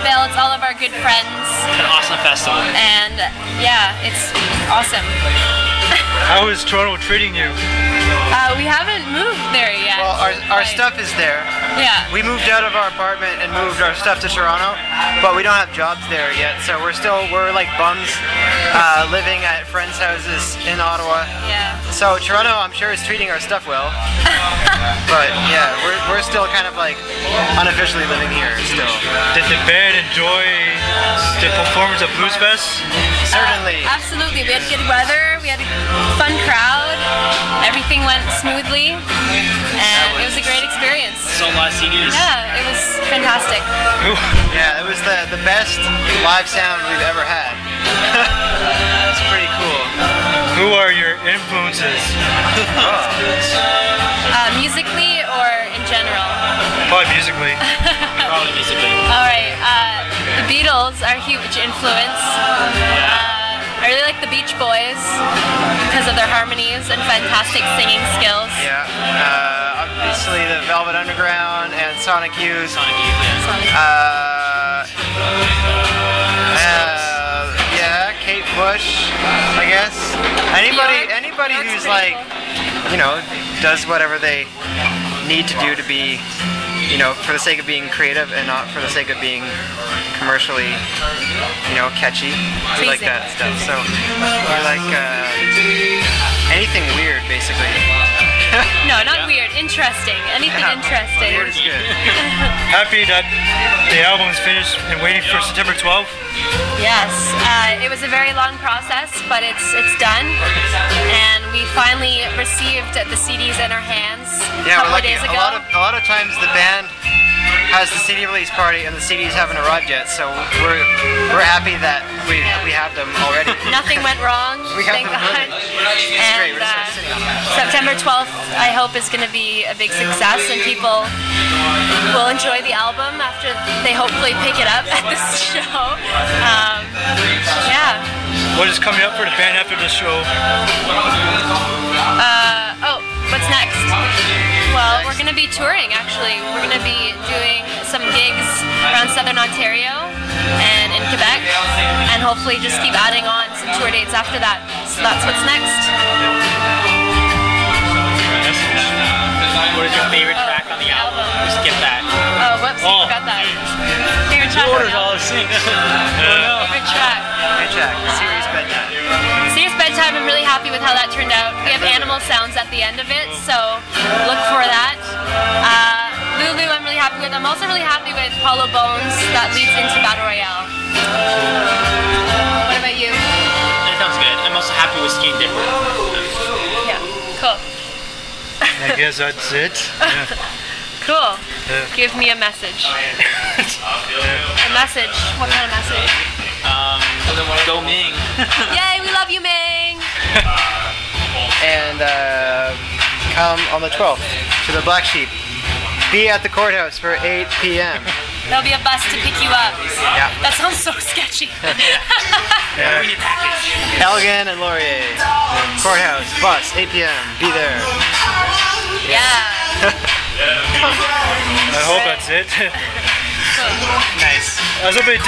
Bill. It's all of our good friends. It's an awesome festival. And yeah, it's awesome. How is Toronto treating you? We haven't moved there yet. Well, our stuff is there. Yeah. We moved out of our apartment and moved our stuff to Toronto, but we don't have jobs there yet, so we're like bums living at friends' houses in Ottawa. Yeah. So Toronto, I'm sure, is treating our stuff well. But yeah, we're still kind of like unofficially living here still. Did the band enjoy the performance of Blues Fest? Certainly. Absolutely. We had good weather. We had a fun crowd. Everything went smoothly, and it was a great experience. Sold a lot of CDs. Yeah, it was fantastic. Yeah, it was the best live sound we've ever had. It's pretty cool. Who are your influences? Musically or in general? Probably musically. Probably musically. All right. The Beatles are a huge influence. I really like the Beach Boys because of their harmonies and fantastic singing skills. Yeah. Obviously the Velvet Underground and Sonic Youth. Yeah, Kate Bush, I guess. Anybody who's like, you know, does whatever they need to do to be, you know, for the sake of being creative and not for the sake of being commercially, you know, catchy. We like that stuff. So we like anything weird, basically. No, not weird. Interesting. Anything interesting. Weird is good. Happy that the album is finished and waiting for September 12th? Yes. It was a very long process, but it's done. And we finally received the CDs in our hands a couple of days ago. A lot of times the band has the CD release party and the CDs haven't arrived yet, so we're happy that we have them already. Nothing went wrong, thank God. And September 12th, I hope, is going to be a big success, and people will enjoy the album after they hopefully pick it up at this show. Yeah. What is coming up for the band after the show? What's next? Well, we're going to be touring, actually. We're going to be doing some gigs around Southern Ontario and in Quebec, and hopefully just keep adding on some tour dates after that. So that's what's next. What is your favorite track on the album? Skip that. Oh, whoops, I forgot that. Favorite track on the album? Favorite track. Great track. Serious Bedtime. Serious Bedtime, I'm really happy with how that turned out. We have animal sounds at the end of it, so look for that. Lulu, I'm really happy with. I'm also really happy with Hollow Bones, that leads into Battle Royale. What about you? It sounds good. I'm also happy with Skiing Different. Yeah, cool. I guess that's it. Yeah. Cool. Give me a message. A message? What kind of message? Go Ming. Yay, we love you, Ming! And come on the 12th to the Black Sheep. Be at the courthouse for 8 p.m. There'll be a bus to pick you up. Yeah. That sounds so sketcy. Bring your package. Elgin and Laurier. Courthouse, bus, 8 p.m. Be there. Yeah. I hope that's it. Cool. Nice. I was hoping